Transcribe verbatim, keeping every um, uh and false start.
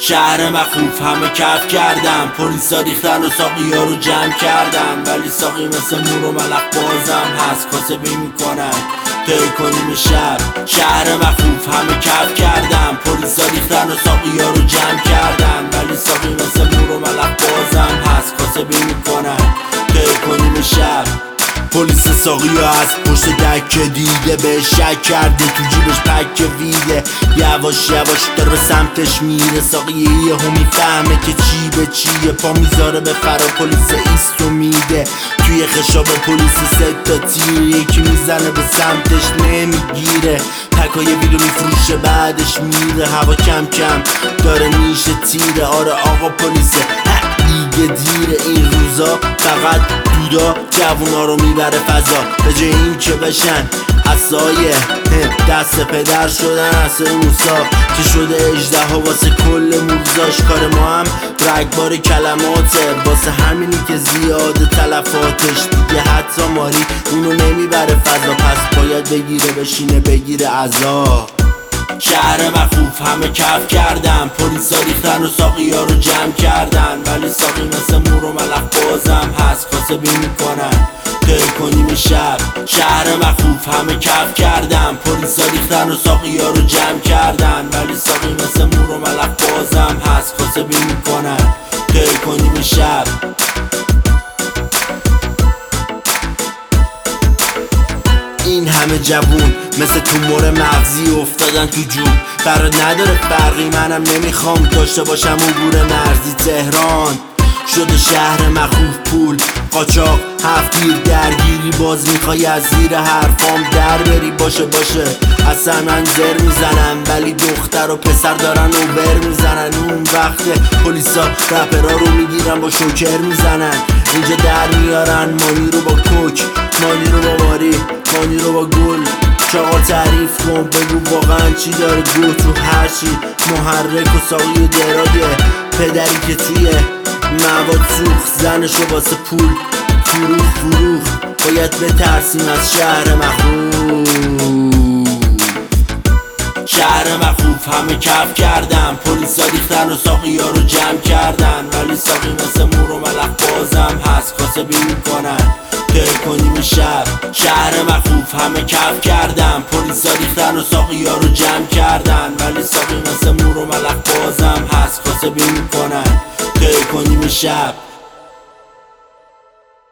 شهر مخوف همه کف کردم، پلیسا ریختن و ساقی ها رو جمع کردن، ولی ساقی مثل مور و ملخ بازم هست کاسبی میکنن طی کنیم شب. شهر مخوف همه کف کردم، پلیسا ریختن و ساقی ها رو جمع کردن، ولی ساقی مثل مور و ملخ بازم هست کاسبی میکنن طی کنیم شب. پلیس ساقی ها از پشت دکه دیده، به شک کرده تو جیبش پک ویده، یواش یواش داره سمتش میره. ساقی یه هم میفهمه که چی به چیه، پا میذاره به فرا پلیس ایستو میده. توی خشاب پلیس سه تا تیر، یکی میزنه به سمتش نمیگیره، تکای ویدو میفروشه بعدش میره. هوا کم کم داره میشه تیره، آره آقا پلیسه دیگه دیره این روزا، فقط دودا جوونا رو میبره فضا، به جای این که بشن عصایه دست پدر شدن عصای موسا، که شده اژدها ها واسه کل موزاش. کار ما هم رگبار کلماته، واسه همینی که زیاده تلفاتش دیگه، حتی ماری اونو نمیبره فضا، پس باید بگیره بشینه بگیره عذا. شهر مخوف همه کف کردم، پلیسا ریختن و ساقی ها رو جمع کردن، ولی ساقی مثل مور و ملخ بازم هست کاسبی میکنن طی کنیم شب. شهر مخوف همه کف کردم، پلیسا ریختن و ساقی ها رو جمع کردن، ولی ساقی مثل مور و ملخ بازم هست کاسبی میکنن طی کنیم شب. این همه جوون مثل تومور مغزی افتادن تو جون، قرار نداره فرقی، منم نمیخوام داشته باشم عبور مرزی. تهران شده شهر مخوف، پول قاچاق هفتیر درگیری، باز میخوای از زیر حرفام در بری. باشه باشه اصلا من زر میزنم، ولی دختر و پسر دارن اوبر میزنن. اون وقت پلیسا رپرا رو میگیرن با شوکر میزنن، اینجا در میارن مانی رو با کوک، مانی رو با ماری، مانی رو با گل. چاقا تعریف کن بگو واقعا چی داره گو تو هرچی، محرک و ساقی و درایه، پدری که توی مواد سوخت زنشو واسه پول فروخ فروخ. باید بترسیم از شهر مخوف. شهر مخوف همه کف کردم، پلیسا ریختن و ساقی ها رو جمع کردن، ولی ساقی مثل مور و ملخ بازم هست کاسبی میکنن طی کنیم شب. شهر مخوف همه کف کردم، پلیسا ریختن و ساقی ها رو جمع کردن، ولی ساقی مثل مور و ملخ بازم هست کاسبی میکنن طی کنیم شب.